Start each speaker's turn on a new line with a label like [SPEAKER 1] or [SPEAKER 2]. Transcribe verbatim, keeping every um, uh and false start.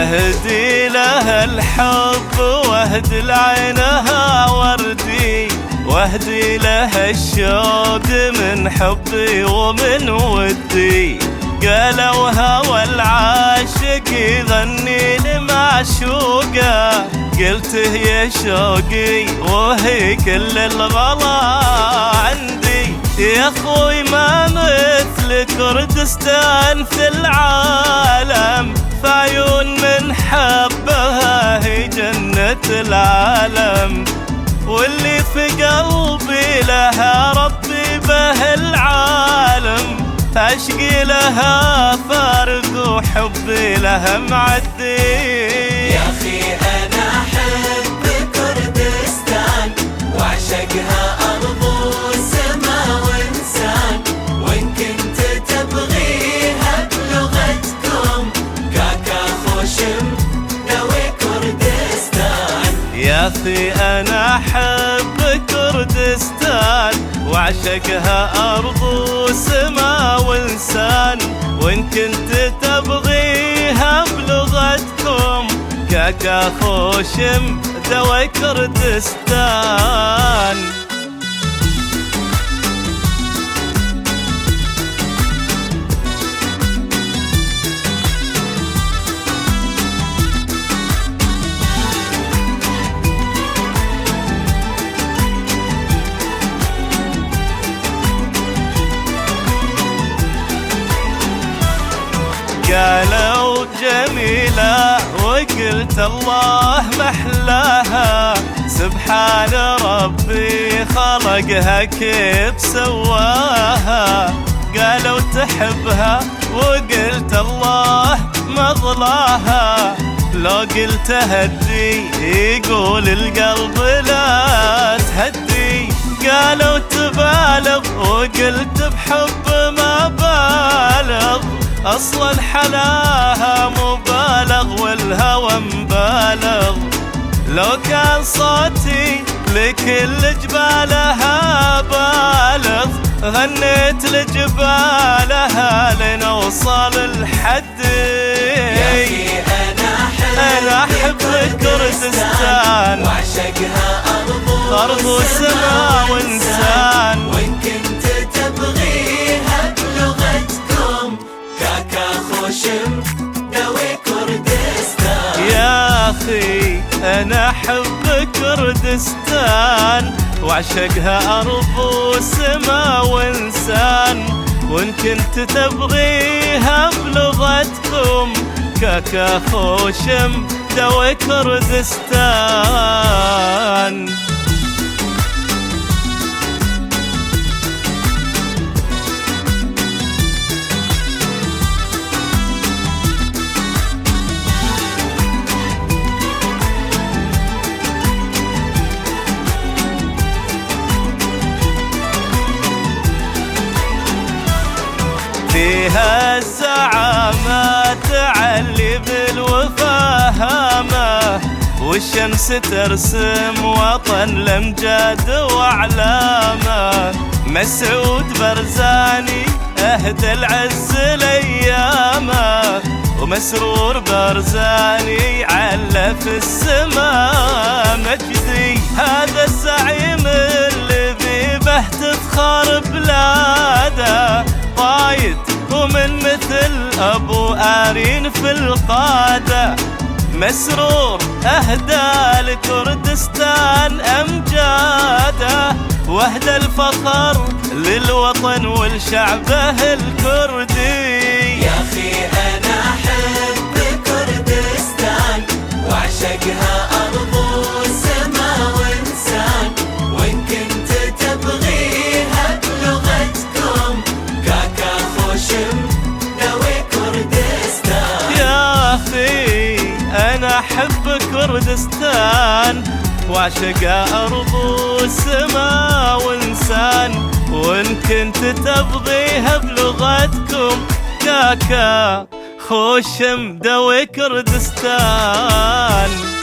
[SPEAKER 1] اهدي لها الحب واهدي لعينها وردي، واهدي لها الشوق من حبي ومن ودي. قالوا هوى العاشق يغني لمعشوقه، قلت هي شوقي وهي كل الغلا عندي. يا اخوي ما مثل كردستان في العالم، في عيون من حبها هي جنة العالم. واللي في قلبي لها ربي به العالم، عشقي لها فارق وحبي لها معدي.
[SPEAKER 2] يا أخي أنا أحب كردستان وأعشقها أرض وسما وإنسان، وإن كنت تبغيها بلغتكم كاكا خوشم نوي كردستان.
[SPEAKER 1] يا أخي أنا أحب كردستان وأعشقها أرض وسما وإنسان، وإن كنت تبغيها بلغتكم كاكا خوشم دوي كردستان. قالوا جميلة وقلت الله محلاها، سبحان ربي خلقها كيف سواها. قالوا تحبها وقلت الله مضلاها، لو قلت هدي يقول القلب لا تهدي. قالوا تبالغ وقلت بحب ما بالغ، أصلا حلاها مبالغ والهوى مبالغ. لو كان صوتي لكل جبالها بالغ، غنيت لجبالها لنوصل الحد.
[SPEAKER 2] يا أخي أنا أحب كردستان وأعشقها أرض
[SPEAKER 1] وسما وإنسان،
[SPEAKER 2] وإن كنت تبغيها بلغتكم كاكا خوشم دوي كردستان.
[SPEAKER 1] يا أخي أنا أحب كردستان وأعشقها أرض وسما وإنسان، وإن كنت تبغيها بلغتكم كاكا خوشم دوي كردستان. فيها الزعامة تعلي بالوفاهامة، والشمس ترسم وطن لمجاد وعلامة. مسعود برزاني أهدى العز ليامه، ومسرور برزاني على في السما مجدي. هذا الزعيم اللي بيه تفخر بلاده، قايد ومن مثل أبو آرين في القادة. مسرور أهدى لكردستان أمجاده، واهدى الفخر للوطن والشعبه الكردي.
[SPEAKER 2] يا أخي أنا أحب كردستان وأعشقها أرض وسما وإنسان، وإن كنت تبغيها بلغتكم كاكا خوشم دوي كردستان.
[SPEAKER 1] يا أخي أنا أحب كردستان وأعشقها أرض وسما وإنسان، وإن كنت تبغيها بلغتكم كاكا خوشم دوي كردستان.